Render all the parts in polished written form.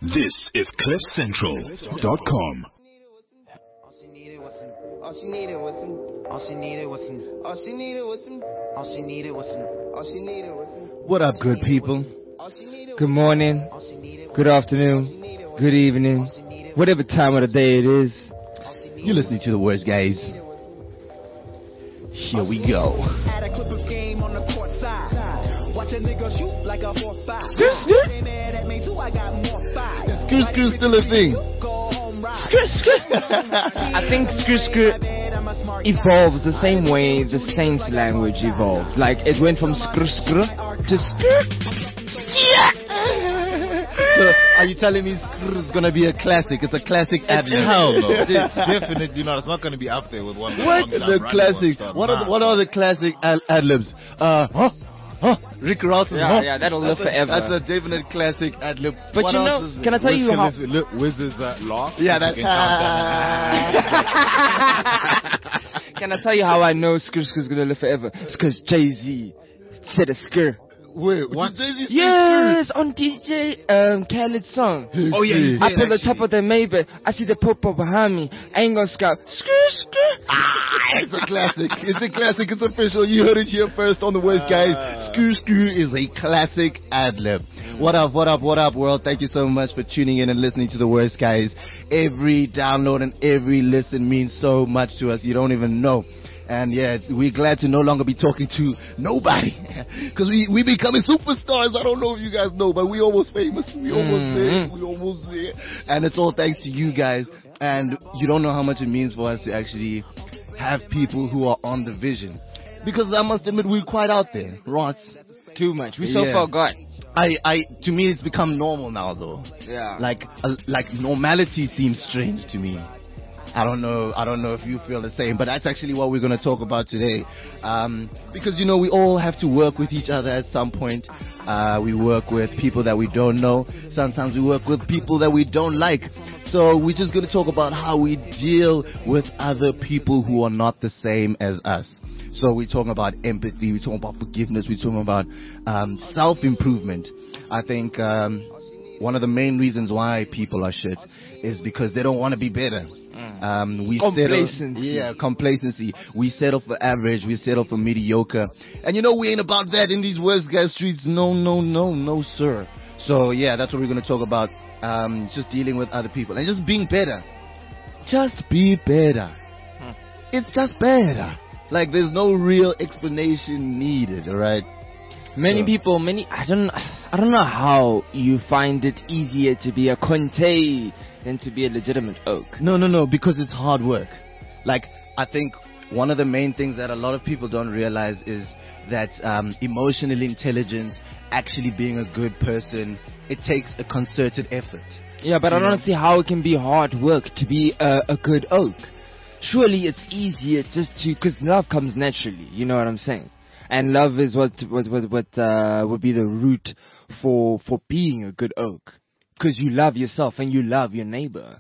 This is CliffCentral.com. All she needed was some. What up, good people? Good morning, good afternoon, good evening, whatever time of the day it is. You're listening to The Worst Guys. Here we go. At a Clippers game on the court side. Watch a nigga shoot like a 4-5. They mad at me too, I got more five. Screw still a thing. Screw. I think screw evolves the same way the Saints language evolved. Like it went from screw to screw. So, are you telling me screw is gonna be a classic? It's a classic ad-lib. Hell no. Definitely not. It's not going to be up there with one. What is the classic? What are the classic ad-libs? Rick Ross. Yeah, that'll live forever. That's a definite classic ad-lib. But what you know, can I tell you how? Wiz's laugh. Yeah, that's. Can I tell you how I know Skr's gonna live forever? It's because Jay-Z said a Skr. Wait, what? Jay-Z Yes, on DJ Khaled's song. Oh yeah, Up on the top of the Maybach, I see the popo behind me. I ain't gonna scout. Skr. It's a classic. It's a classic. It's official. You heard it here first on The Worst Guys. Screw is a classic ad-lib. What up, world? Thank you so much for tuning in and listening to The Worst Guys. Every download and every listen means so much to us. You don't even know. And yeah, we're glad to no longer be talking to nobody. Because we becoming superstars. I don't know if you guys know, but we almost famous. We almost there. And it's all thanks to you guys. And you don't know how much it means for us to actually have people who are on the vision. Because I must admit, we're quite out there. Ross. Too much. We so forgot. To me, it's become normal now, though. Yeah. Like normality seems strange to me. I don't know if you feel the same, but that's actually what we're going to talk about today. Because, you know, we all have to work with each other at some point. We work with people that we don't know. Sometimes we work with people that we don't like. So we're just going to talk about how we deal with other people who are not the same as us. So we're talking about empathy, we're talking about forgiveness, we're talking about self-improvement. I think one of the main reasons why people are shit is because they don't want to be better. Complacency. We settle for average. We settle for mediocre. And you know, we ain't about that in these Worst Guys streets. No, sir. So yeah, that's what we're going to talk about. Just dealing with other people and just being better. Just be better. It's just better. Like there's no real explanation needed, alright? Many people, I don't know how you find it easier to be a Conte than to be a legitimate oak. No, because it's hard work. Like, I think one of the main things that a lot of people don't realize is that emotional intelligence, actually being a good person, it takes a concerted effort. Yeah, but I don't see how it can be hard work to be a good oak. Surely it's easier just because love comes naturally, you know what I'm saying? And love is what would be the root for being a good oak. Because you love yourself and you love your neighbor.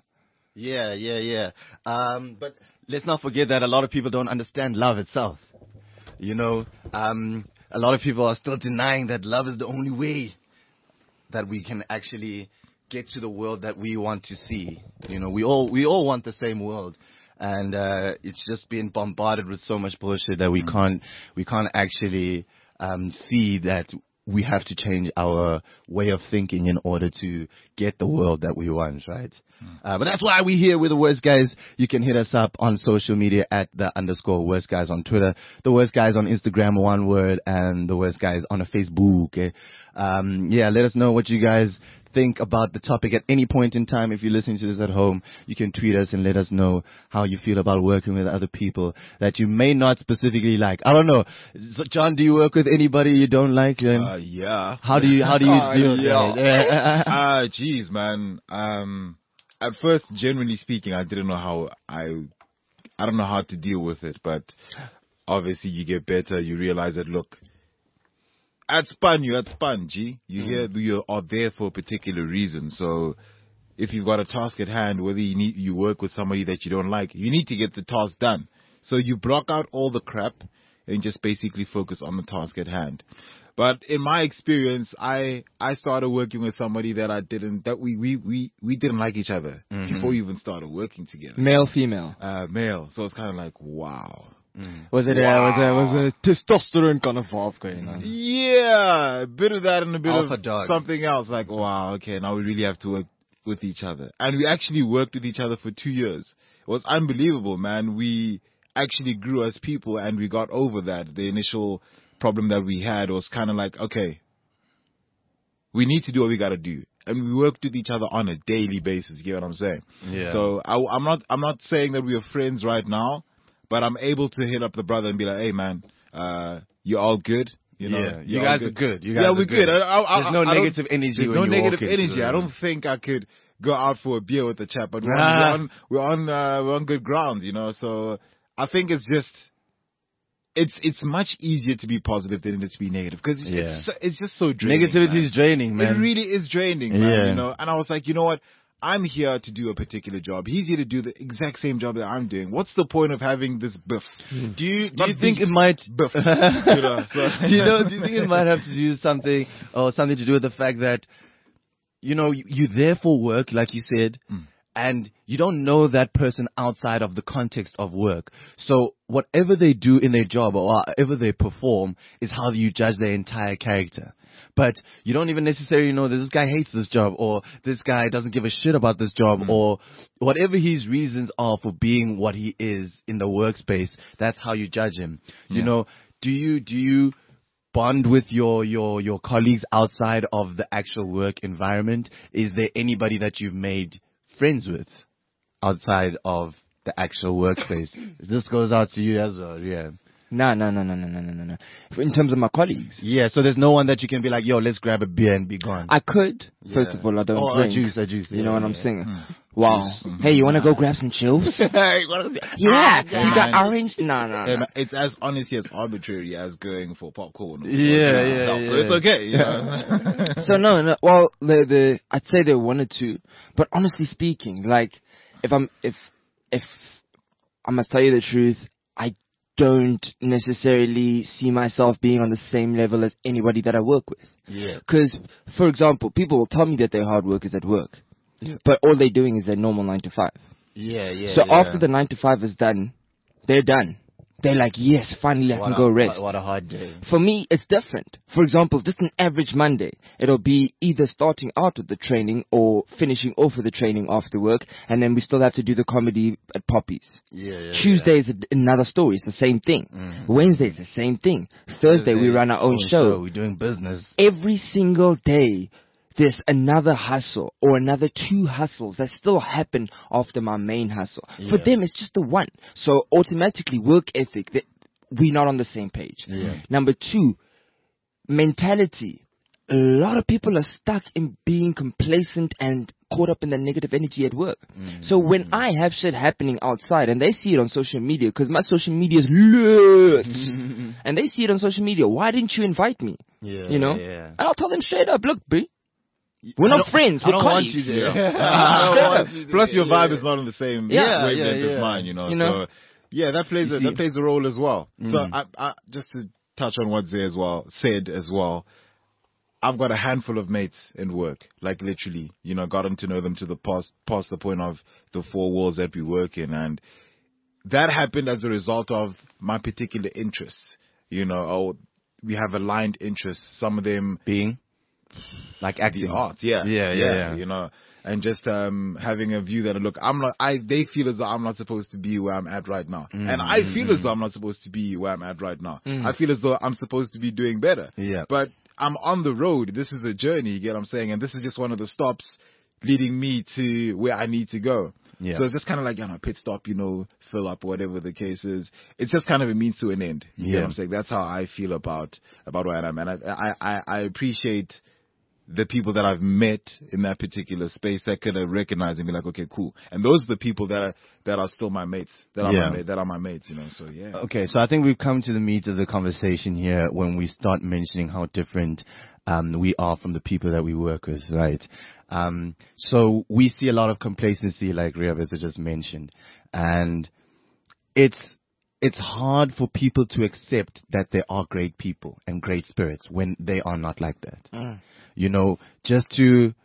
Yeah. But let's not forget that a lot of people don't understand love itself. You know, a lot of people are still denying that love is the only way that we can actually get to the world that we want to see. You know, we all want the same world. And it's just being bombarded with so much bullshit that we can't actually see that we have to change our way of thinking in order to get the world that we want, right? But that's why we're here with The Worst Guys. You can hit us up on social media at @_Worst Guys on Twitter, The Worst Guys on Instagram, one word, and The Worst Guys on Facebook. Let us know what you guys think about the topic at any point in time. If you're listening to this at home, you can tweet us and let us know how you feel about working with other people that you may not specifically like. I don't know. So, John, do you work with anybody you don't like? Yeah. How do you do it? Geez, man. At first, generally speaking, I didn't know how I don't know how to deal with it, but obviously you get better. You realize that, look, at Spun, G. You are there for a particular reason. So if you've got a task at hand, whether you work with somebody that you don't like, you need to get the task done. So you block out all the crap and just basically focus on the task at hand. But in my experience, I started working with somebody that we didn't like each other before we even started working together. Male, female. Male. So it's kind of like, wow. Was it was a testosterone kind of vibe going on? Yeah, a bit of that and a bit Alpha of dog. something else. Like, wow, okay, now we really have to work with each other. And we actually worked with each other for 2 years. It was unbelievable, man. We actually grew as people and we got over that. The initial problem that we had was kind of like, okay, we need to do what we got to do. And we worked with each other on a daily basis. You get what I'm saying? Yeah. So I'm not saying that we are friends right now, but I'm able to hit up the brother and be like, hey man, you all good? You know, Yeah, you all guys are good. You guys Yeah, are we're good. There's no I don't- negative energy. There's when no you negative walk into energy. the I room. don't think I could go out for a beer with the chap, but Nah. we're on good ground, you know. So I think it's just it's much easier to be positive than it is to be negative because it's just so draining. Negativity man. is draining, man. It really is draining, man. Yeah. You know. And I was like, you know what? I'm here to do a particular job. He's here to do the exact same job that I'm doing. What's the point of having this biff? Do you Not think beef, it might biff? You know, so. do you think it might have to do something to do with the fact that you're there for work, like you said, and you don't know that person outside of the context of work. So whatever they do in their job or whatever they perform is how you judge their entire character. But you don't even necessarily know that this guy hates this job or this guy doesn't give a shit about this job or whatever his reasons are for being what he is in the workspace. That's how you judge him. You know, do you bond with your colleagues outside of the actual work environment? Is there anybody that you've made friends with outside of the actual workspace? This goes out to you as well, yeah. No. In terms of my colleagues, Yeah, so there's no one that you can be like, yo, let's grab a beer and be gone. I could. Yeah. First of all, I don't Oh, drink. a juice. You know yeah, what I'm yeah. saying? Wow. Hey, you want to go grab some chills? Yeah. You got man. orange? No. Yeah, man, it's as honestly as arbitrary as going for popcorn. Or Yeah. So it's okay. You know? So no. Well, I'd say there are one or two, but honestly speaking, like if I must tell you the truth, I don't necessarily see myself being on the same level as anybody that I work with. Yeah. Because, for example, people will tell me that they're hard workers at work, but all they're doing is their normal 9 to 5. Yeah. So after the 9 to 5 is done, they're done. They're like, yes, finally I can go rest. What a hard day. For me, it's different. For example, just an average Monday, it'll be either starting out with the training or finishing off with the training after work, and then we still have to do the comedy at Poppies. Yeah. Tuesday is another story. It's the same thing. Wednesday is the same thing. Thursday, we run our own show. We're doing business. Every single day, there's another hustle or another 2 hustles that still happen after my main hustle. For them, it's just the one. So automatically, work ethic, we're not on the same page. Yeah. Number 2, mentality. A lot of people are stuck in being complacent and caught up in the negative energy at work. So when I have shit happening outside and they see it on social media, because my social media is lit, and they see it on social media, why didn't you invite me? Yeah. You know? Yeah. And I'll tell them straight up, look, B, we're not friends, we're I don't want colleagues. you there. Plus, your vibe is not on the same wavelength as mine, you know. You know? So, yeah, that plays a role as well. So, I just to touch on what Zay said as well. I've got a handful of mates in work, like literally, you know, gotten to know them to the past the point of the 4 walls that we work in, and that happened as a result of my particular interests. You know, we have aligned interests. Some of them Being like acting. the arts, yeah, you know, and just having a view that look, they feel as though I'm not supposed to be where I'm at right now, and I feel as though I'm not supposed to be where I'm at right now. I feel as though I'm supposed to be doing better. Yeah. But I'm on the road. This is a journey. You get what I'm saying? And this is just one of the stops leading me to where I need to go. Yeah. So it's just kind of like, you know, pit stop, you know, fill up, whatever the case is. It's just kind of a means to an end. You get what I'm saying? That's how I feel about where I am. And I appreciate the people that I've met in that particular space that could have recognized and be like, okay, cool. And those are the people that are still my mates, that are my mates, you know. So yeah. Okay, so I think we've come to the meat of the conversation here when we start mentioning how different we are from the people that we work with, right? So we see a lot of complacency, like Riabeza just mentioned, and it's it's hard for people to accept that there are great people and great spirits when they are not like that. You know, just to,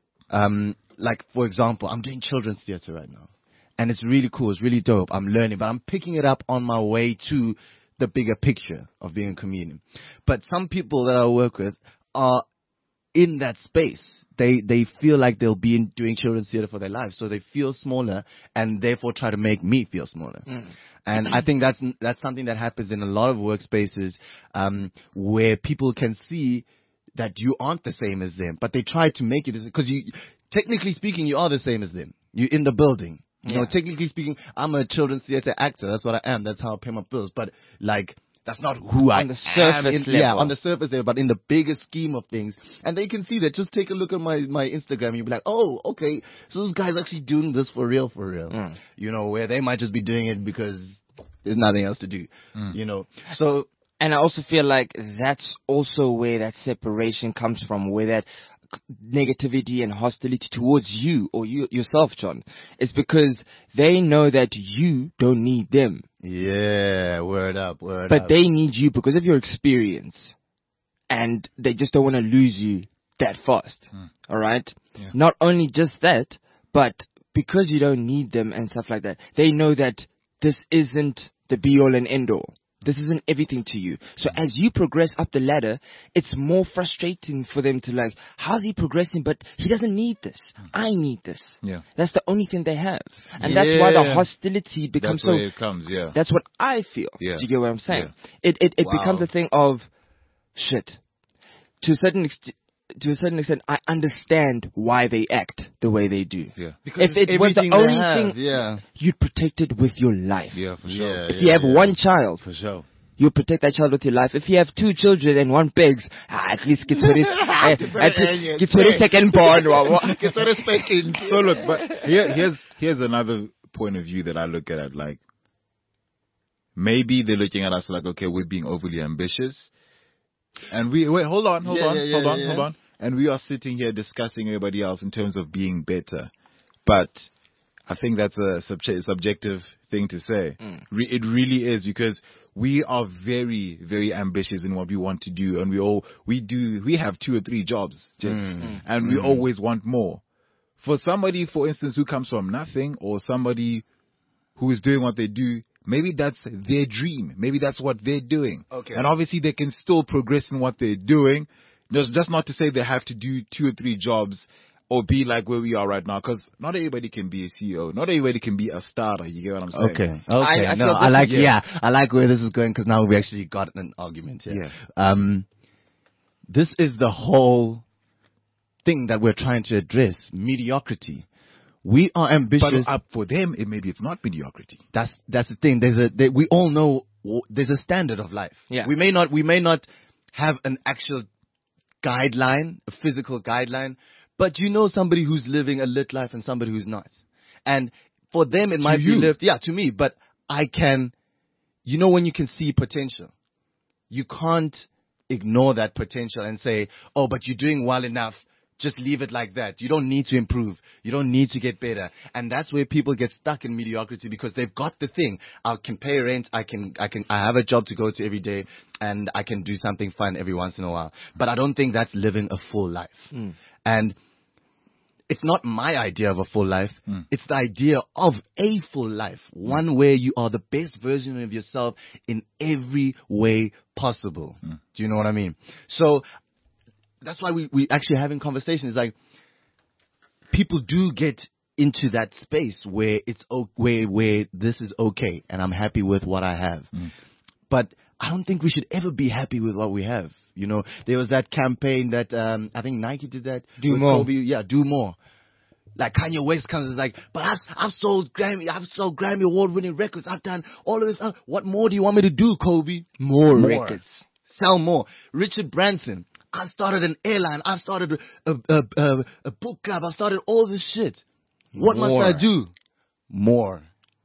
like, for example, I'm doing children's theater right now. And it's really cool. It's really dope. I'm learning, but I'm picking it up on my way to the bigger picture of being a comedian. But some people that I work with are in that space. They feel like they'll be doing children's theater for their lives, so they feel smaller and therefore try to make me feel smaller. And I think that's something that happens in a lot of workspaces, where people can see that you aren't the same as them, but they try to make it because technically speaking, you are the same as them. You're in the building. You know, technically speaking, I'm a children's theater actor. That's what I am. That's how I pay my bills. But like, that's not who I am. On the surface level. Yeah, on the surface level, but in the bigger scheme of things. And they can see that. Just take a look at my Instagram. You'll be like, oh, okay. So this guy's actually doing this for real. You know, where they might just be doing it because there's nothing else to do. You know, so. And I also feel like that's also where that separation comes from, where that negativity and hostility towards you or yourself, John, is because they know that you don't need them. Yeah, word up. But they need you because of your experience, and they just don't want to lose you that fast. All right? Yeah. Not only just that, but because you don't need them and stuff like that, they know that this isn't the be-all and end-all. This isn't everything to you. So as you progress up the ladder, it's more frustrating for them to like, how's he progressing? But he doesn't need this. I need this. Yeah. That's the only thing they have. And that's why the hostility becomes that's where it comes, That's what I feel. Yeah. Do you get what I'm saying? Yeah. It becomes a thing of, shit. To a certain extent, I understand why they act the way they do. Yeah. Because if it was the only thing, you'd protect it with your life. Yeah, for sure. If you have one child, for sure, you protect that child with your life. If you have two children and one begs, at least get to his second born. So look, but here's another point of view that I look at it like. Maybe they're looking at us like, okay, we're being overly ambitious. And hold on. And we are sitting here discussing everybody else in terms of being better. But I think that's a subjective thing to say. It really is, because we are very, very ambitious in what we want to do. And we have 2 or 3 jobs, and we always want more. For somebody, for instance, who comes from nothing, or somebody who is doing what they do, maybe that's their dream. Maybe that's what they're doing. Okay. And obviously they can still progress in what they're doing. Just not to say they have to do 2 or 3 jobs or be like where we are right now. Because not everybody can be a CEO. Not everybody can be a starter. You get what I'm saying? Okay. I like where this is going, because now we actually got an argument here. Yeah. This is the whole thing that we're trying to address. Mediocrity. We are ambitious. But for them, maybe it's not mediocrity. That's the thing. We all know there's a standard of life. Yeah. We may not have an actual guideline, a physical guideline, but you know somebody who's living a lit life and somebody who's not. And for them, it might be lived, to me, but I can, when you can see potential, you can't ignore that potential and say, oh, but you're doing well enough. Just leave it like that. You don't need to improve. You don't need to get better. And that's where people get stuck in mediocrity, because they've got the thing. I can pay rent. I have a job to go to every day, and I can do something fun every once in a while. But I don't think that's living a full life. And it's not my idea of a full life. It's the idea of a full life. One where you are the best version of yourself in every way possible. Do you know what I mean? So that's why we actually having conversations. Like, people do get into that space where it's where this is okay and I'm happy with what I have. But I don't think we should ever be happy with what we have. There was that campaign that I think Nike did that. Do more. Kobe, do more. Like Kanye West comes and is like, but I've sold Grammy award-winning records. I've done all of this. What more do you want me to do, Kobe? More records. Sell more. Richard Branson. I started an airline. I started a book club. I started all this shit. What must I do? More.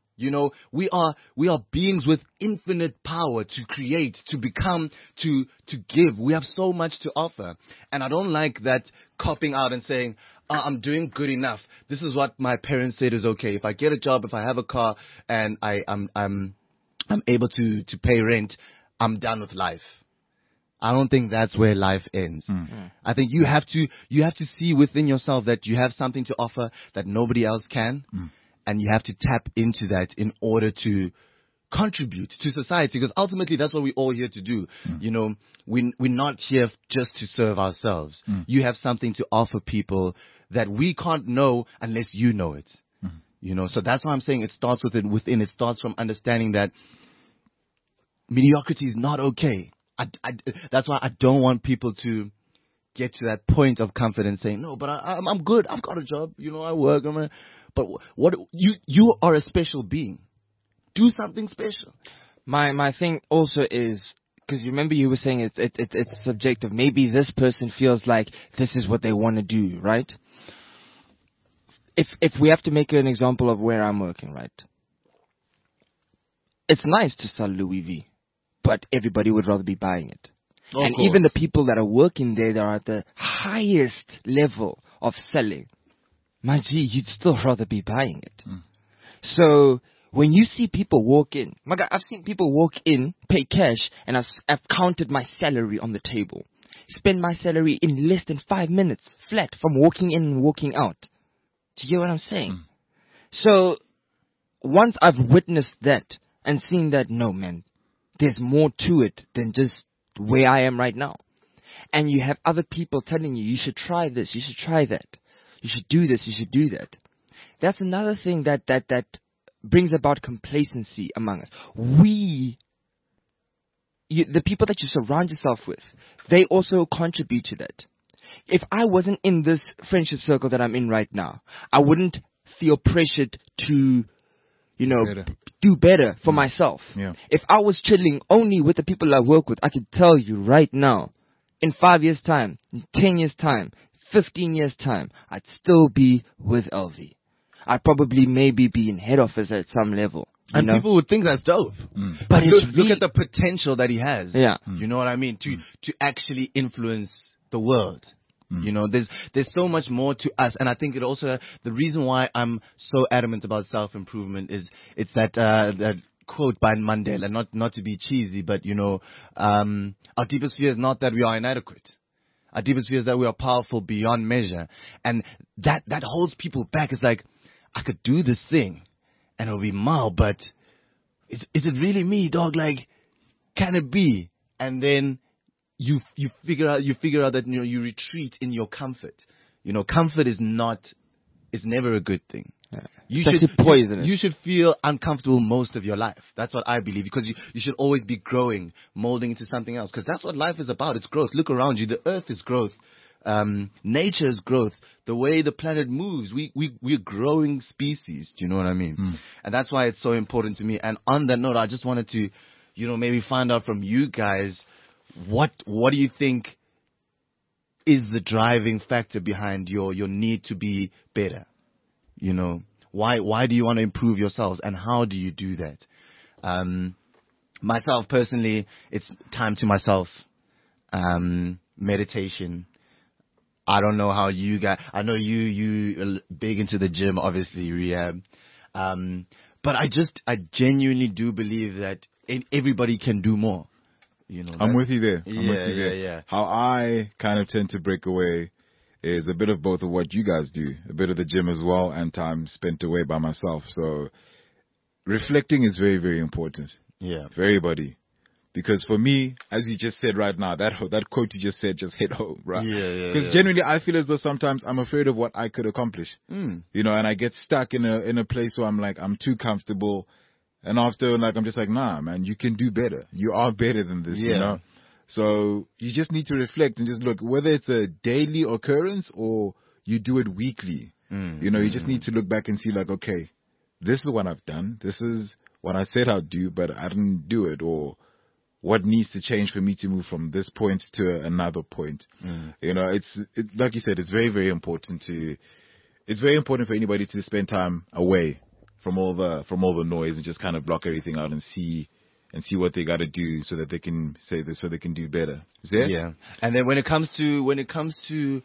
We are beings with infinite power to create, to become, to give. We have so much to offer. And I don't like that copping out and saying, I'm doing good enough. This is what my parents said is okay. If I get a job, if I have a car, and I'm I'm able to pay rent, I'm done with life. I don't think that's where life ends. I think you have to see within yourself that you have something to offer that nobody else can, and you have to tap into that in order to contribute to society, because ultimately that's what we're all here to do. You know, we're not here just to serve ourselves. You have something to offer people that we can't know unless you know it. You know, so that's why I'm saying it starts within. It starts from understanding that mediocrity is not okay. That's why I don't want people to get to that point of confidence saying, no, but I'm good. I've got a job. You know, I work. But what you are a special being. Do something special. My thing also is, because you remember you were saying it's subjective. Maybe this person feels like this is what they want to do, right? If we have to make an example of where I'm working, right? It's nice to sell Louis V, but everybody would rather be buying it. And even the people that are working there that are at the highest level of selling, my G, you'd still rather be buying it. So when you see people walk in, my God, I've seen people walk in, pay cash, and I've counted my salary on the table. Spend my salary in less than 5 minutes, flat, from walking in and walking out. Do you get what I'm saying? So once I've witnessed that and seen that, no, man, there's more to it than just where I am right now. And you have other people telling you, you should try this, you should try that. You should do this, you should do that. That's another thing that brings about complacency among us. The people that you surround yourself with, they also contribute to that. If I wasn't in this friendship circle that I'm in right now, I wouldn't feel pressured to, do better for myself. Yeah. If I was chilling only with the people I work with, I could tell you right now, in 5 years' time, in 10 years' time, 15 years' time, I'd still be with LV. I'd probably maybe be in head office at some level. And people would think that's dope. But look at the potential that he has. Yeah. You know what I mean? To actually influence the world. You know, there's so much more to us, and I think it also, the reason why I'm so adamant about self-improvement is it's that quote by Mandela, not to be cheesy, but our deepest fear is not that we are inadequate. Our deepest fear is that we are powerful beyond measure, and that holds people back. It's like, I could do this thing, and it'll be mild, but is it really me, dog? Like, can it be? And then you figure out that you retreat in your comfort. Comfort is never a good thing. Yeah. It's actually poisonous. You should feel uncomfortable most of your life. That's what I believe, because you should always be growing, molding into something else, because that's what life is about. It's growth. Look around you. The earth is growth. Nature is growth. The way the planet moves, we're growing species. Do you know what I mean? And that's why it's so important to me. And on that note, I just wanted to, maybe find out from you guys, what do you think is the driving factor behind your need to be better? Why do you want to improve yourselves, and how do you do that? Myself personally, it's time to myself, meditation. I don't know how you guys, I know you are big into the gym, obviously, rehab. But I genuinely do believe that everybody can do more. I'm with you there. Yeah. How I kind of tend to break away is a bit of both of what you guys do, a bit of the gym as well, and time spent away by myself. So reflecting is very, very important. Yeah. For everybody. Because for me, as you just said right now, that quote you just said just hit home, right? Yeah. Because genuinely, I feel as though sometimes I'm afraid of what I could accomplish. And I get stuck in a place where I'm like, I'm too comfortable. And after, I'm just like, nah, man, you can do better. You are better than this, So you just need to reflect and just look, whether it's a daily occurrence or you do it weekly. You just need to look back and see, like, okay, this is what I've done. This is what I said I'd do, but I didn't do it. Or what needs to change for me to move from this point to another point. It's like you said, it's very, very important for anybody to spend time away from all the noise and just kind of block everything out and see what they got to do so that they can say this, so they can do better. Is there? Yeah. And then when it comes to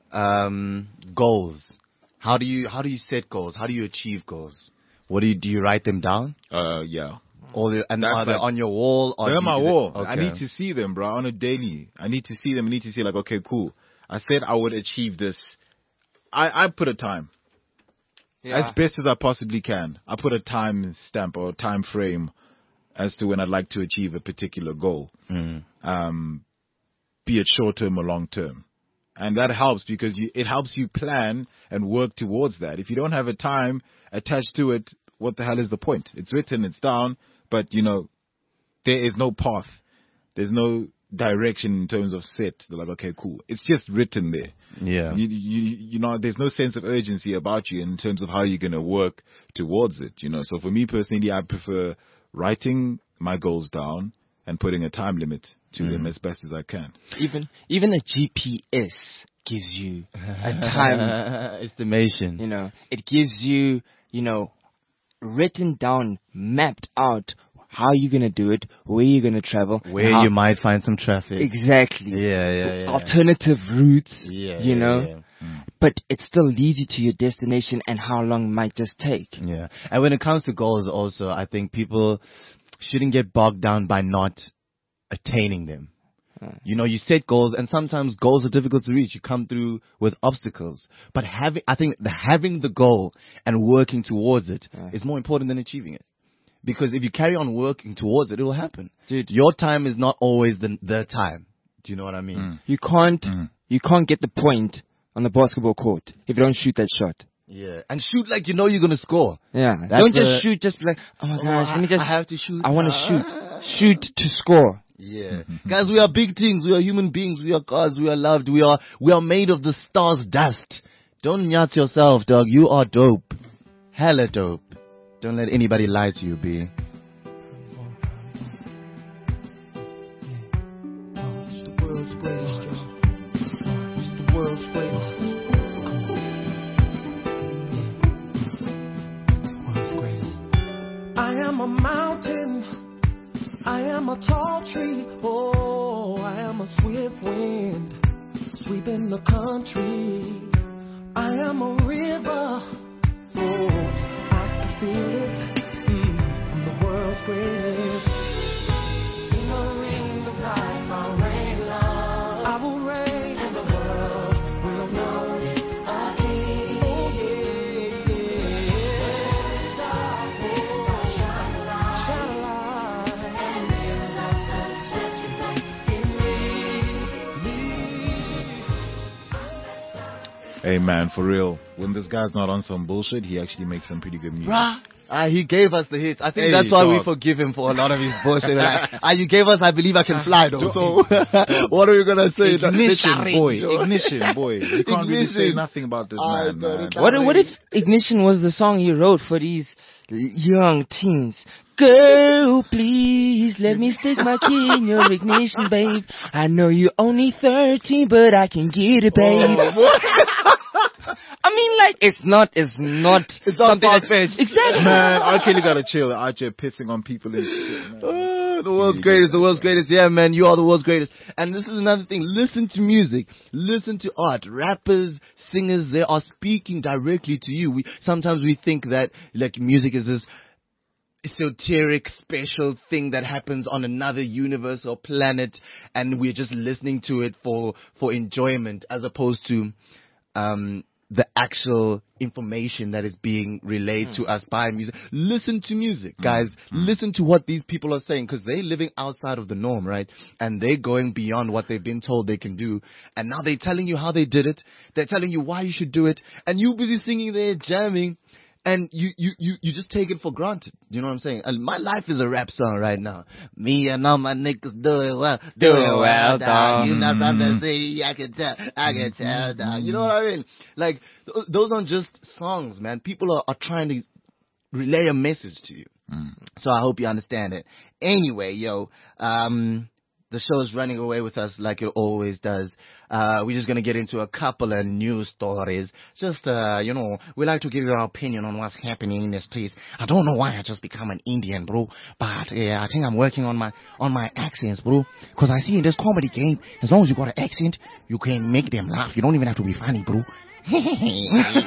goals, how do you set goals? How do you achieve goals? Do you write them down? Yeah. And That's are they like- on your wall? Or They're on my is it- wall. Okay. I need to see them, bro, on a daily. I need to see them. I need to see, like, okay, cool. I said I would achieve this. I put a time. As best as I possibly can. I put a time stamp or a time frame as to when I'd like to achieve a particular goal. Be it short term or long term. And that helps because it helps you plan and work towards that. If you don't have a time attached to it, what the hell is the point? It's written, it's down, but there is no path. There's no direction in terms of set. They're like, okay, cool. It's just written there. Yeah. There's no sense of urgency about you in terms of how you're going to work towards it. So for me personally, I prefer writing my goals down and putting a time limit to them as best as I can. Even a GPS gives you a time estimation. It gives you, written down, mapped out how you're going to do it, where you're going to travel. Where you might find some traffic. Exactly. Yeah. Alternative routes, Yeah. But it still leads you to your destination and how long it might just take. Yeah. And when it comes to goals also, I think people shouldn't get bogged down by not attaining them. You set goals, and sometimes goals are difficult to reach. You come through with obstacles. But having the goal and working towards it is more important than achieving it. Because if you carry on working towards it, it will happen. Dude, your time is not always the time. Do you know what I mean? You can't get the point on the basketball court if you don't shoot that shot. Yeah, and shoot like you're going to score. Yeah, don't just shoot just be like, oh my gosh, I have to shoot. I want to shoot. Shoot to score. Yeah. Guys, we are big things. We are human beings. We are gods. We are loved. We are made of the stars' dust. Don't nyat yourself, dog. You are dope. Hella dope. Don't let anybody lie to you, B. I am a mountain. I am a tall tree. Oh, I am a swift wind sweeping the country. I am a river. Oh, I can feel it. I'm the world's greatest. In the ring of life, I'll reign love. I will reign, and the world will know it again. Oh yeah, yeah. Darkness, shine a light, and mirrors of success reflect in me. Hey man, for real. When this guy's not on some bullshit, he actually makes some pretty good music. He gave us the hits. I think Hey, that's why we dog. forgive him for a lot of his bullshit. You gave us I Believe I Can Fly, though. So, what are you going to say? Ignition, boy. You can't really say Ignition. nothing about this I man, got man. it. What if Ignition was the song you wrote for these young teens? Girl, please let me stick my key in your ignition, babe. I know you're only 13, but I can get it, babe. I mean, like, it's not something far-fetched. Exactly. Man, R. Kelly gotta chill. Out here pissing on people and shit, man. The world's greatest. Yeah, man, you are the world's greatest. And this is another thing. Listen to music. Listen to art. Rappers, singers, they are speaking directly to you. Sometimes we think that, like, music is this esoteric, special thing that happens on another universe or planet, and we're just listening to it for enjoyment, as opposed to the actual information that is being relayed to us by music. Listen to music, guys. Listen to what these people are saying, because they're living outside of the norm, right? And they're going beyond what they've been told they can do. And now they're telling you how they did it. They're telling you why you should do it. And you busy singing there, jamming. And you just take it for granted. You know what I'm saying? And my life is a rap song right now. Me and all my niggas doing well, dog. You not from the city, I can tell, dog. You know what I mean? Like, those aren't just songs, man. People are trying to relay a message to you. So I hope you understand it. Anyway, the show is running away with us like it always does. We're just going to get into a couple of news stories. Just, we like to give you our opinion on what's happening in the streets. I don't know why I just become an Indian, bro. But I think I'm working on my accents, bro. Because I see in this comedy game, as long as you got an accent, you can make them laugh. You don't even have to be funny, bro.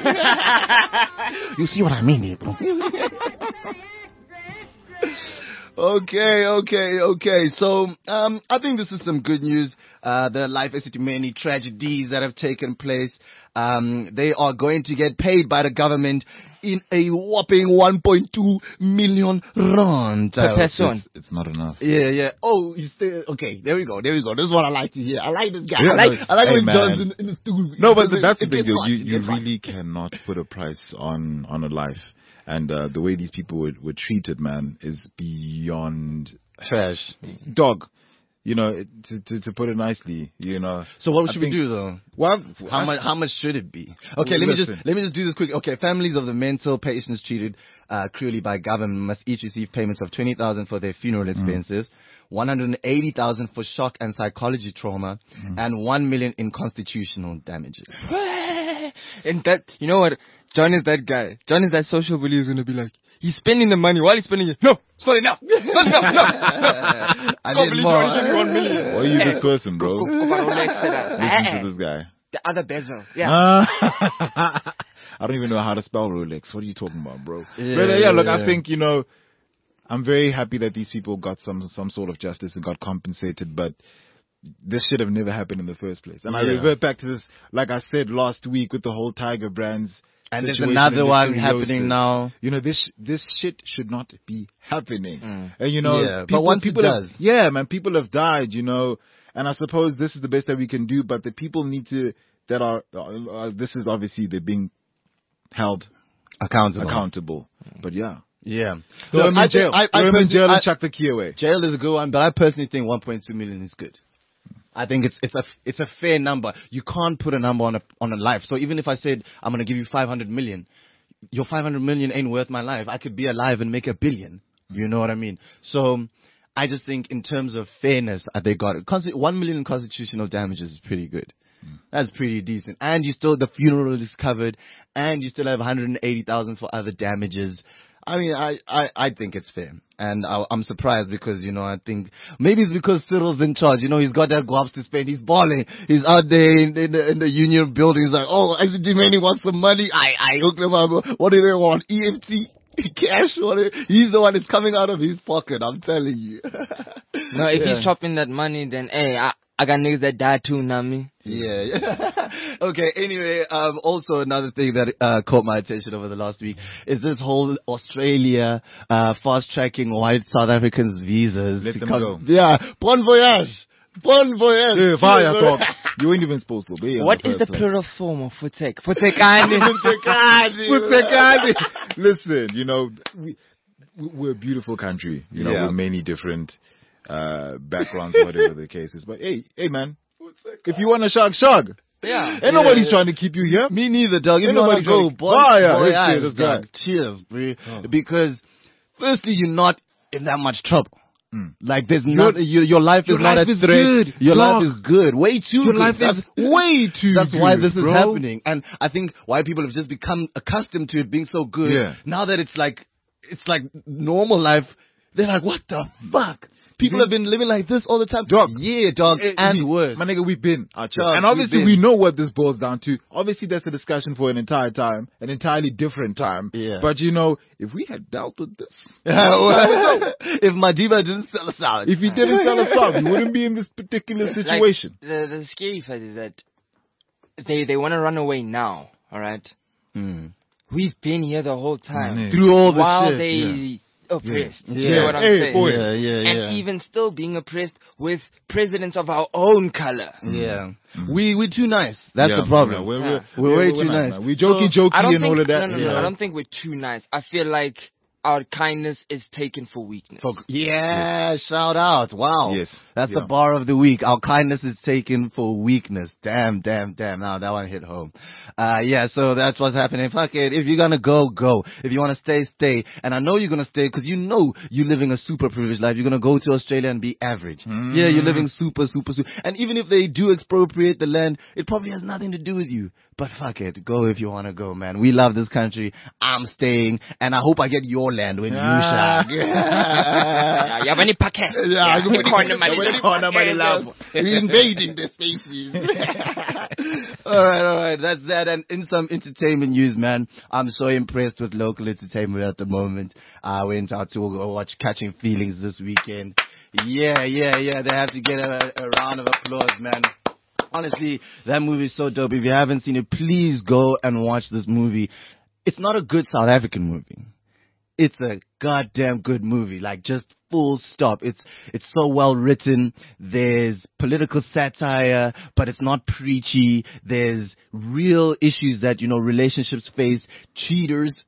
You see what I mean here, bro? Okay. So, I think this is some good news. The Life Esetimeni tragedies that have taken place, they are going to get paid by the government in a whopping 1.2 million rand. Per person. It's not enough. Yeah. Oh, he's still, okay, there we go. This is what I like to hear. I like this guy. Yeah, I like hey, when man. John's in the stool. No, but that's the It thing, gets though. hot, You it gets hot. really cannot put a price on a life. And the way these people were treated, man, is beyond Trash. dog. You know, to put it nicely, you know. So what I should we think- do though? Well, How much should it be? Okay, let me just do this quick. Okay, families of the mental patients treated cruelly by government must each receive payments of 20,000 for their funeral expenses, 180,000 for shock and psychology trauma, and 1 million in constitutional damages. And that, you know what? John is that guy. John is that social bully who's going to be like, he's spending the money while he's spending it. No, it's not enough. Not enough. No. I Can't need believe more. you only gave me 1 million. why are you this person, bro? The Listen to this guy. other bezel. Yeah. I don't even know how to spell Rolex. What are you talking about, bro? Yeah, But look, I yeah. think, you know, I'm very happy that these people got some sort of justice and got compensated, but this should have never happened in the first place. And I Yeah. revert back to this, like I said last week with the whole Tiger Brands. And there's situation another and the one Philly happening Roasters. now. You know, this shit should not be happening. And you know, Yeah, but once it people does. yeah, man, people have died, you know, and I suppose this is the best that we can do, but the people need to, that are, this is obviously they're being held accountable. But yeah. Yeah. Throw Look, him I in jail. think- Throw him in personally- jail and chuck the key away. Jail is a good one, but I personally think 1.2 million is good. I think it's a fair number. You can't put a number on a life. So even if I said I'm going to give you 500 million, your 500 million ain't worth my life. I could be alive and make $1 billion. You know what I mean? So I just think in terms of fairness, they got it. 1 million in constitutional damages is pretty good. That's pretty decent. And the funeral is covered, and you still have 180,000 for other damages. I mean, I think it's fair. And I'm surprised because, you know, I think maybe it's because Cyril's in charge. You know, he's got that guaps to spend. He's balling. He's out there in the union building. He's like, oh, Esetimeni wants some money. I hooked him up. What do they want? EFT? Cash? He's the one that's coming out of his pocket. I'm telling you. No, if he's chopping that money, then, hey, I got niggas that die too, Nami. Yeah. Okay, anyway, also another thing that caught my attention over the last week is this whole Australia fast-tracking white South Africans' visas. Let to them come- go. Yeah, bon voyage. Bon voyage. Yeah, fire talk. You ain't even supposed to be. What is the plural form of Futek? Futekani. Futekani. Listen, you know, we're a beautiful country. You know, Yeah. with many different backgrounds, whatever the case is. But hey, man, if you want to shag. Yeah. Ain't nobody's trying to keep you here. Me neither, dog. If Ain't you want nobody to go, trying to- bon Fire. voyage, Let's see this guy. dog. Cheers, bro. Because firstly, you're not in that much trouble. Like there's not your life is your not life at is threat. good, Your dog. life is good, way too Your good. life is way too That's why good, this is bro. happening, and I think why people have just become accustomed to it being so good. Yeah. Now that it's like normal life, they're like, what the fuck? People have been living like this all the time. Dog. Yeah, dog, and worse. My nigga, we've been out here. Dog, And obviously we've we been. know what this boils down to. Obviously that's a discussion for an entirely different time. Yeah. But you know, if we had dealt with this, If Madiba didn't sell us out, if he didn't tell us out, we wouldn't be in this particular situation. Like, the scary fact is that they want to run away now, alright? We've been here the whole time. Mm. through all the While shit. they oppressed. Yeah. You know what I'm Hey, saying? boy. Yeah. And even still being oppressed with presidents of our own color. Yeah. We're too nice. That's Yeah, the problem. yeah, We're way too nice. Man. We're jokey I don't and think, all of that. No, I don't think we're too nice. I feel like our kindness is taken for weakness. Yeah, shout out. Wow. Yes. That's Yeah. the bar of the week. Our kindness is taken for weakness. Damn. Now that one hit home. Yeah, so that's what's happening. Fuck it. If you're gonna go, go. If you wanna stay, stay. And I know you're gonna stay because you know you're living a super privileged life. You're gonna go to Australia and be average. Yeah, you're living super. And even if they do expropriate the land, it probably has nothing to do with you. But fuck it, go if you want to go, man. We love this country. I'm staying, and I hope I get your land when you shag. Yeah, many packets. Yeah, corner money love. We're invading the spaces. All right. That's that. And in some entertainment news, man, I'm so impressed with local entertainment at the moment. I went out to go watch Catching Feelings this weekend. Yeah. They have to get a round of applause, man. Honestly, that movie is so dope. If you haven't seen it, please go and watch this movie. It's not a good South African movie. It's a goddamn good movie. Like, just full stop. It's so well written. There's political satire, but it's not preachy. There's real issues that, relationships face. Cheaters.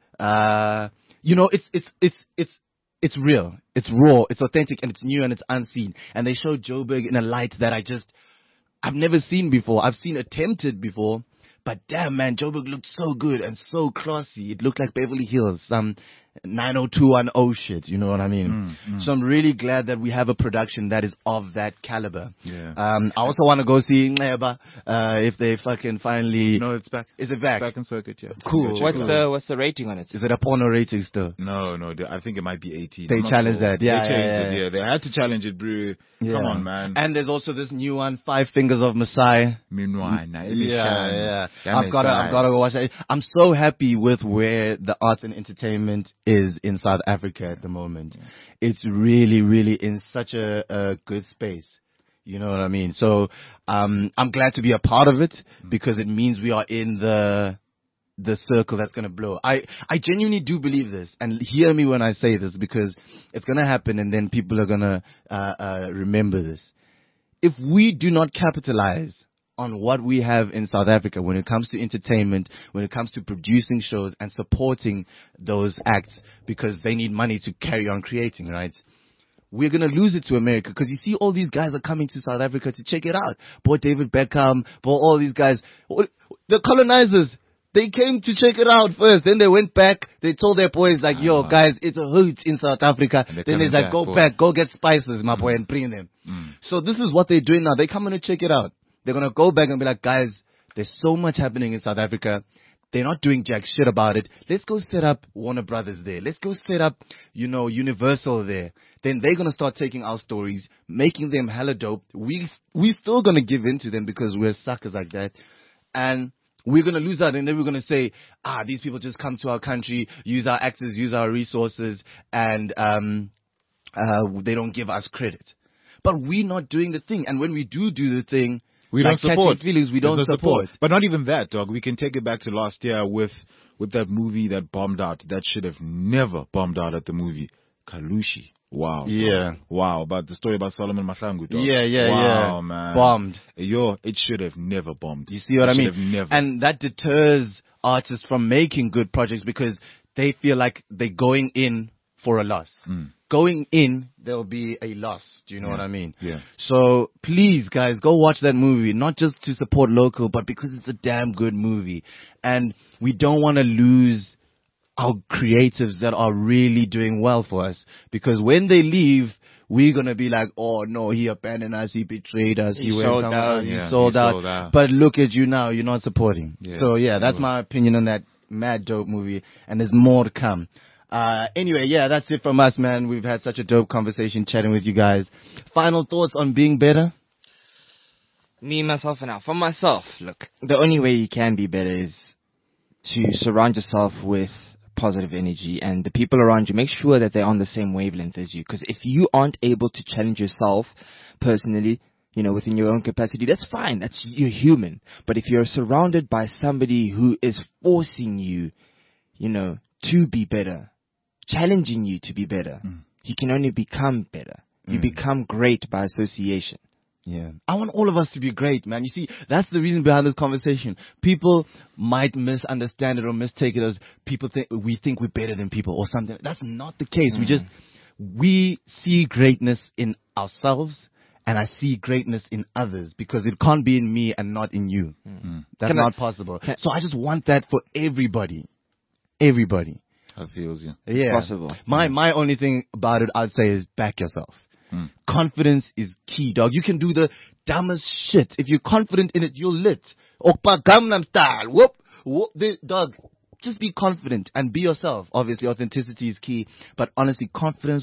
It's real. It's raw. It's authentic, and it's new, and it's unseen. And they show Joburg in a light that I've never seen before. I've seen attempted before, but damn, man, Joburg looked so good and so classy. It looked like Beverly Hills, some 90210 shit, you know what I mean? So I'm really glad that we have a production that is of that caliber. Yeah. I also want to go see Neba, if they fucking finally... No, it's back. Is it back? Back in circuit, yeah. Cool. What's the rating on it? Is it a porno rating still? No, I think it might be 18. They challenged that, yeah. They changed it, yeah. They had to challenge it, bro. Yeah. Come on, man. And there's also this new one, Five Fingers of Messiah. Yeah. I've got to watch it. I'm so happy with where the arts and entertainment is in South Africa at the moment. Yeah. It's really, really in such a good space. You know what I mean? So I'm glad to be a part of it because it means we are in the circle that's going to blow. I genuinely do believe this, and hear me when I say this, because it's going to happen and then people are going to remember this. If we do not capitalize on what we have in South Africa when it comes to entertainment, when it comes to producing shows and supporting those acts because they need money to carry on creating, right? We're going to lose it to America because you see all these guys are coming to South Africa to check it out. Bought David Beckham, bought all these guys. The colonizers, they came to check it out first. Then they went back. They told their boys, like, yo, guys, it's a hoot in South Africa. Then it's like, go back, go get spices, my boy, and bring them. So this is what they're doing now. They're coming to check it out. They're going to go back and be like, guys, there's so much happening in South Africa. They're not doing jack shit about it. Let's go set up Warner Brothers there. Let's go set up, Universal there. Then they're going to start taking our stories, making them hella dope. We still going to give in to them because we're suckers like that. And we're going to lose out. And then we're going to say, these people just come to our country, use our actors, use our resources, and they don't give us credit. But we're not doing the thing. And when we do the thing, we don't support. Feelings, we don't support. But not even that, dog. We can take it back to last year with that movie that bombed out. That should have never bombed out at the movie. Kalushi. Wow. Yeah. Dog. Wow. About the story about Solomon Masangu, dog. Yeah. Wow, man. Bombed. It should have never bombed. You see what I mean? Never. And that deters artists from making good projects because they feel like they're going in for a loss. Going in, there'll be a loss. Do you know what I mean? Yeah. So please, guys, go watch that movie. Not just to support local, but because it's a damn good movie. And we don't want to lose our creatives that are really doing well for us. Because when they leave, we're going to be like, oh, no, he abandoned us, he betrayed us, he went somewhere, he sold out. But look at you now, you're not supporting. Yeah. So, yeah, that's my opinion on that mad dope movie. And there's more to come. Anyway, yeah, that's it from us, man. We've had such a dope conversation chatting with you guys. Final thoughts on being better? Me, myself, and I. For myself, look, the only way you can be better is to surround yourself with positive energy, and the people around you, make sure that they're on the same wavelength as you. Because if you aren't able to challenge yourself personally, within your own capacity, that's fine. You're human. But if you're surrounded by somebody who is forcing you, to be better, challenging you to be better, you can only become better. You become great by association. Yeah. I want all of us to be great, man. You see, that's the reason behind this conversation. People might misunderstand it or mistake it as we think we're better than people or something. That's not the case. We see greatness in ourselves, and I see greatness in others because it can't be in me and not in you. That's not possible. So I just want that for everybody. Everybody. I feels you. Yeah. It's possible. My only thing about it, I'd say, is back yourself. Confidence is key, dog. You can do the dumbest shit. If you're confident in it, you're lit. Oppa Gangnam Style. Whoop. Whoop. Dog, just be confident and be yourself. Obviously, authenticity is key. But honestly, confidence.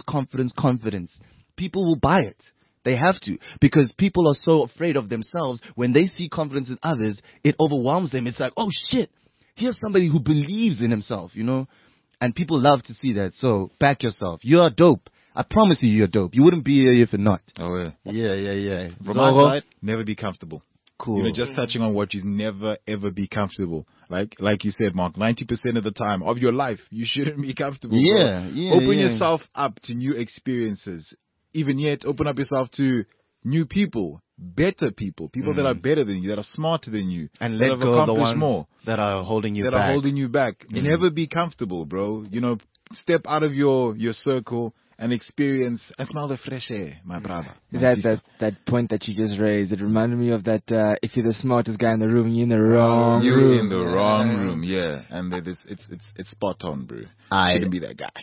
People will buy it. They have to. Because people are so afraid of themselves. When they see confidence in others, it overwhelms them. It's like, oh shit, here's somebody who believes in himself, you know? And people love to see that. So back yourself. You're dope. I promise you're dope. You wouldn't be here if you're not. Oh, yeah. Yeah. From my side, never be comfortable. Cool. You know, just touching on what you never ever be comfortable. Like you said, Mark, 90% of the time of your life, you shouldn't be comfortable. Yeah. Open yourself up to new experiences. Even yet, open up yourself to new people, better people that are better than you, that are smarter than you, and that let have go of the accomplished ones more, that are holding you back. And never be comfortable, bro. You know, step out of your circle and experience and smell the fresh air, my brother. That point that you just raised, it reminded me of that. If you're the smartest guy in the room, you're in the wrong room. You're in the wrong room, yeah. And it's spot on, bro. I shouldn't be that guy.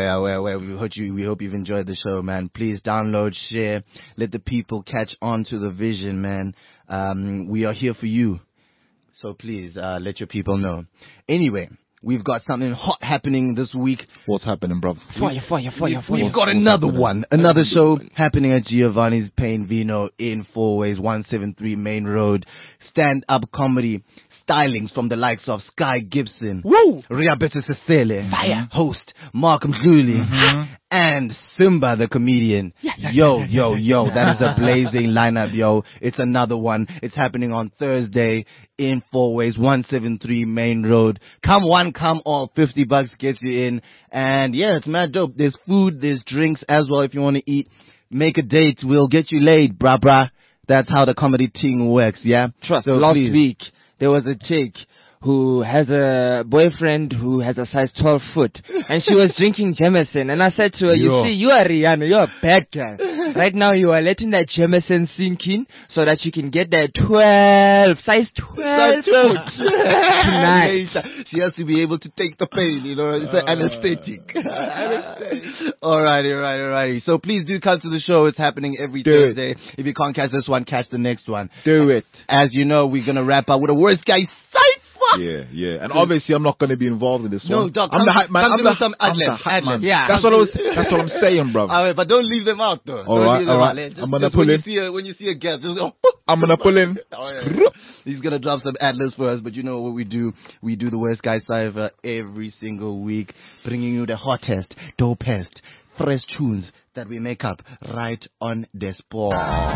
We hope you've enjoyed the show, man. Please download, share, let the people catch on to the vision, man. We are here for you, so please let your people know. Anyway, we've got something hot happening this week. What's happening, bro? Fire. We've got another show happening at Giovanni's Pain Vino in 4 Ways, 173 Main Road. Stand-up comedy stylings from the likes of Sky Gibson, Riabete Sesele, host Mark Mzuli, and Simba the comedian. Yo, that is a blazing lineup, yo. It's another one. It's happening on Thursday in 4 Ways, 173 Main Road. Come one, come all. $50 gets you in. And yeah, it's mad dope. There's food, there's drinks as well if you want to eat. Make a date. We'll get you laid, brah. That's how the comedy thing works, yeah? Trust, so last week, there was a chick who has a boyfriend who has a size 12 foot. And she was drinking Jameson. And I said to her, you see, you are Rihanna, you're a bad guy. Right now you are letting that Jameson sink in so that you can get that size 12 tonight. She has to be able to take the pain, you know, it's an anesthetic. Alrighty. So please do come to the show. It's happening every Thursday. If you can't catch this one, catch the next one. Do it. As you know, we're going to wrap up with a worst guy cypher. Yeah. And obviously, I'm not going to be involved in this one. No, Doc, I'm the hype man. I'm the some ad-libs. Yeah. That's what I'm saying, bro. But don't leave them out, though. All right. I'm going to pull in. When you see a guest, just go. I'm going to pull in. He's going to drop some ad-libs for us, but you know what we do? We do the Worst Guy Cypher every single week, bringing you the hottest, dopest, fresh tunes that we make up right on the spot.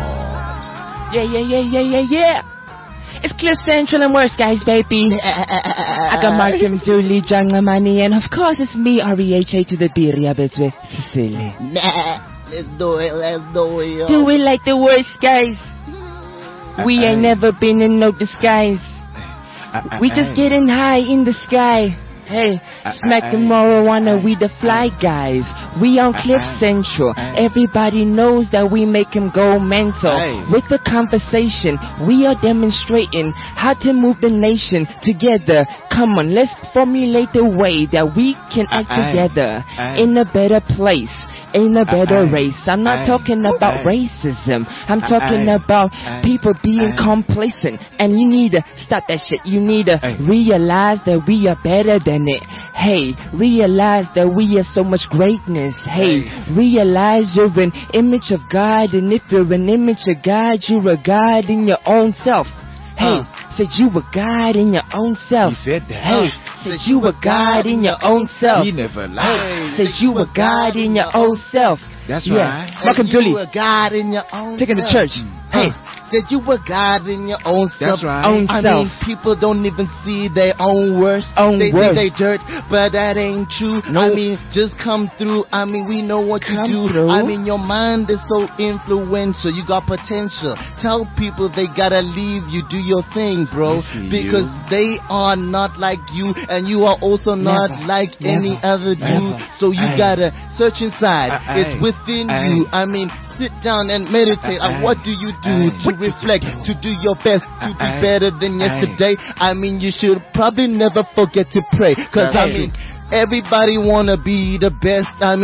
Yeah. It's Cliff Central and Worst Guys, baby. I got Mark Mzuli, Jungle Money, and of course it's me, REHA to the B, Riabete with Sesele. Let's do it. Do it like the Worst Guys. We ain't never been in no disguise. We just getting high in the sky. Hey, smack the marijuana, we the fly guys. We on Cliff Central. Everybody knows that we make him go mental. With the conversation, we are demonstrating how to move the nation together. Come on, let's formulate the way that we can act together in a better place, in a better race. I'm not talking about racism. I'm talking about people being complacent. And you need to stop that shit. You need to realize that we are better than it. Hey, realize that we are so much greatness. Hey, realize you're an image of God. And if you're an image of God, you're a God in your own self. Hey, said you were God in your own self. He said that. Hey, said you were God in your own self. He never lied. Said you were God in your own self. That's right. Welcome, Julie. You were God in your own Taking self. the church. Hey, that you were God in your own self. That's right. Own I self. mean, people don't even see their own worst. They think they dirt, but that ain't true. No. I mean, just come through. I mean, we know what you do. Through. I mean, your mind is so influential. You got potential. Tell people they gotta leave you. Do your thing, bro. Because they are not like you, and you are also not like any other dude. So you gotta search inside. It's within you. I mean, sit down and meditate. And what do you do to reflect, to do your best, to be better than yesterday? I mean, you should probably never forget to pray. Cause I mean, everybody wanna be the best. I mean,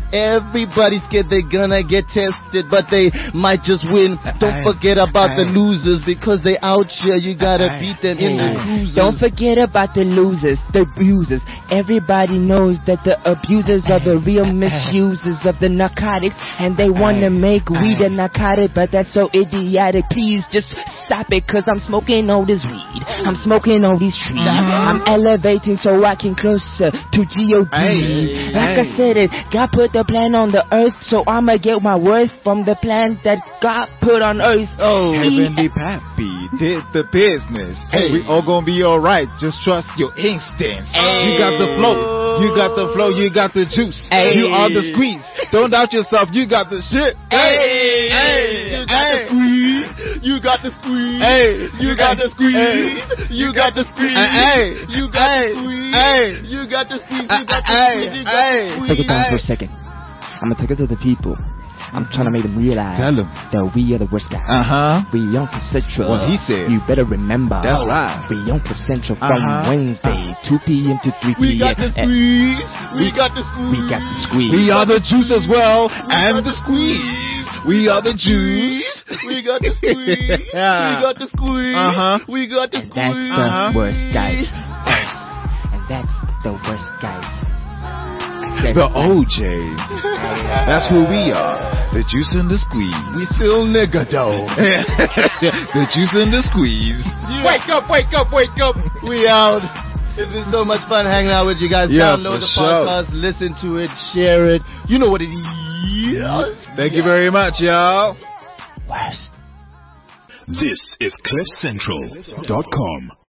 Everybody's scared they're gonna get tested, but they might just win. Don't forget about the losers, because they out here. You gotta beat them in the cruisers. Don't forget about the losers, the abusers. Everybody knows that the abusers are the real misusers of the narcotics, and they wanna make weed a narcotic, but that's so idiotic. Please just stop it, cause I'm smoking all this weed. I'm smoking all these trees. I'm elevating so I can closer to G.O.D. Like I said it, God put the plan on the earth, so I'ma get my worth from the plan that God put on earth. Heavenly Pappy did the business. We all gonna be alright. Just trust your instincts. You got the flow. You got the flow. You got the juice. You are the squeeze. Don't doubt yourself. You got the shit. You got the squeeze. You got the squeeze. You got the squeeze. You got the squeeze. You got the squeeze. You got the squeeze. You got the squeeze. Take it down for a second. I'm gonna take it to the people. I'm trying to make them realize Tell 'em. that we are the worst guys. We on Cliff Central. What he said. You better remember. That's right. We on Cliff Central from Wednesday, 2 p.m. to 3 p.m. We got the squeeze. We got the squeeze. We got the squeeze. We are the juice as well, and the squeeze. We are the juice. We got the squeeze. We got the squeeze. We got the And squeeze. that's the worst guys. And that's the worst guys. The OJ. That's who we are. The juice and the squeeze. We still nigga though. The juice and the squeeze. Wake up, wake up, wake up. We out. It's been so much fun hanging out with you guys. Yeah, Download for the sure. podcast, listen to it, share it. You know what it is. Thank you very much, y'all. Worst. This is CliffCentral.com.